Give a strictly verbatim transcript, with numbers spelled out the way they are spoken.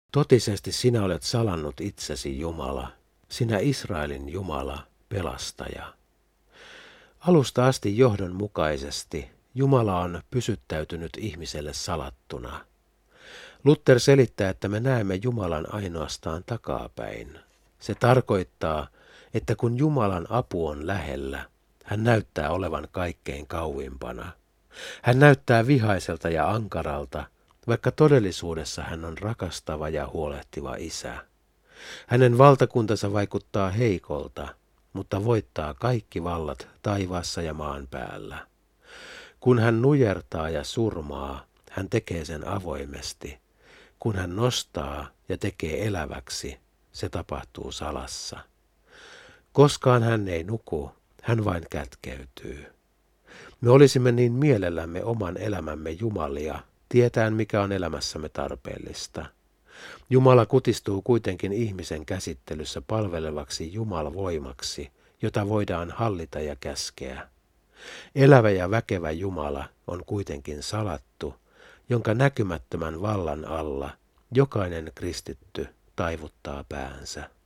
Totisesti sinä olet salannut itsesi, Jumala, sinä Israelin Jumala, pelastaja. Alusta asti johdonmukaisesti Jumala on pysyttäytynyt ihmiselle salattuna. Luther selittää, että me näemme Jumalan ainoastaan takapäin. Se tarkoittaa, että kun Jumalan apu on lähellä, hän näyttää olevan kaikkein kauimpana. Hän näyttää vihaiselta ja ankaralta, vaikka todellisuudessa hän on rakastava ja huolehtiva isä. Hänen valtakuntansa vaikuttaa heikolta, mutta voittaa kaikki vallat taivaassa ja maan päällä. Kun hän nujertaa ja surmaa, hän tekee sen avoimesti. Kun hän nostaa ja tekee eläväksi, se tapahtuu salassa. Koskaan hän ei nuku, hän vain kätkeytyy. Me olisimme niin mielellämme oman elämämme jumalia, tietäen mikä on elämässämme tarpeellista. Jumala kutistuu kuitenkin ihmisen käsittelyssä palvelevaksi Jumalvoimaksi, jota voidaan hallita ja käskeä. Elävä ja väkevä Jumala on kuitenkin salattu, jonka näkymättömän vallan alla jokainen kristitty taivuttaa päänsä.